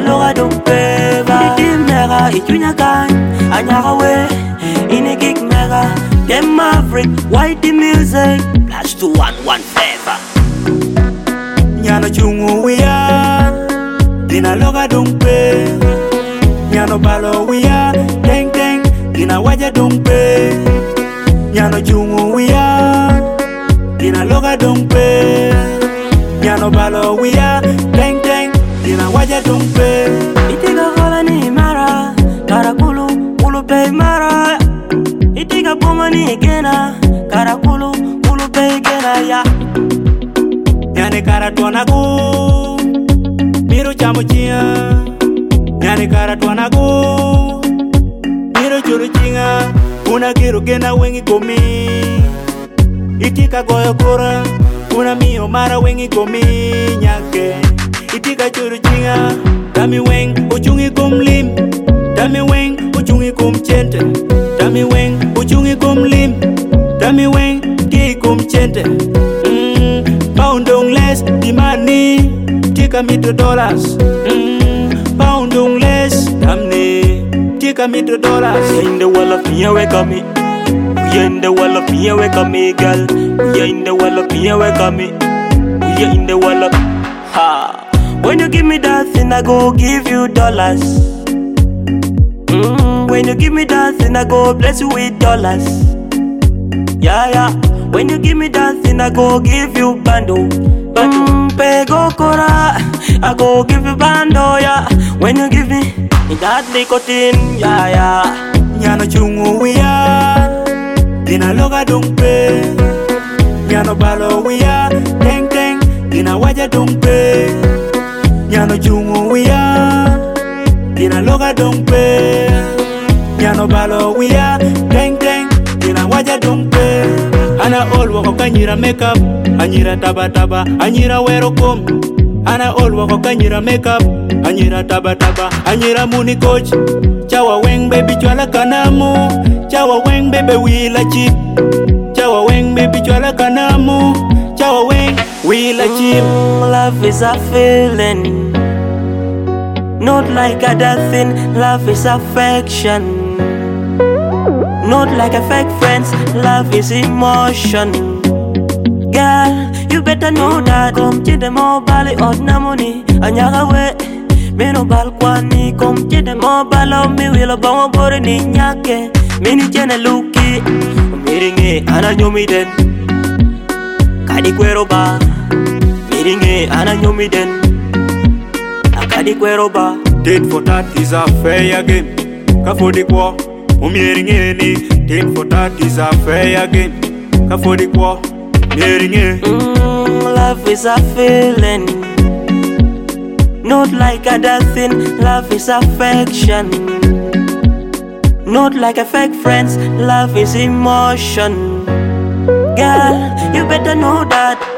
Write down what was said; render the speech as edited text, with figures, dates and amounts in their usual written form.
loga don't pay. Di mega itunya kan anyaga we in a gig mega. Them maverick, white the music, blast to 1-1 flavor. Nyano chungu wia, dina loga don't pay. Nyano balo wia, deng deng, dina waja don't pay. Nyano chungu wia, dina loga don't pay. Nyano balo wia, deng deng, dina waja don't pay. Itiga kola ni mara, karakulu, kulu pay mara. Itiga boma ni gena, karakulu, kulu pay gena ya. Nyane karatuana go, miro chamuchia. Nyane karatuana go, miro churuchinga. Una giro gena wengi komi. Itika goyo kura, una mio mara wengi komi nyake. Itika churuchinga, dami weng uchungi kumlim. Dami weng uchungi kumchente. Dami weng uchungi kumlim. Dami weng ki kumchente. Pound on less the money, take me to dollars. Pound on less, damn ne, take me to dollars. We in the wall of me, wake up me. We in the wall of me, wake up me, girl. We in the wall of me, wake up me. We in the wall of ha. When you give me that thing, I go give you dollars. When you give me that thing, I go bless you with dollars. Yeah, yeah. When you give me that thing, I go give you bando. Pego kora, I go give you bando, yeah. When you give me that nicotine, yeah, yeah. Nyano chungu wia, dina loga don't pay. Nyano balo wia, deng deng, dina waja don't pay. Nyano chungu wia, dina loga don't pay. Nyano balo wia, deng deng, dina waja don't pay. Ana all wako kanyira makeup, anyira taba taba, anyira wero kom. Ana all wako kanyira makeup, anyira taba taba, anyira muni coach. Chawa weng baby chwala kanamu, chawa weng baby wila chip. Chawa weng baby chwala kanamu, chawa weng wila chip. Love is a feeling, not like other thing. Love is affection. Not like a fake friends, love is emotion. Girl, you better know that. Come to the mobile, or na money, anyaga we. Me no balkwani, come to the mobile, me will a bomb body ni nyake. Me ni chene luki, miringe ananyomi den. Kadi kwero ba, miringe ananyomi den. Akadi kwero ba. Tit for tat is a fair game. Kafodi kwa. Umiringeni, tit for tat is a fair game. Kafodi kwa, miringe. Love is a feeling, not like other thing. Love is affection, not like a fake friends. Love is emotion. Girl, you better know that.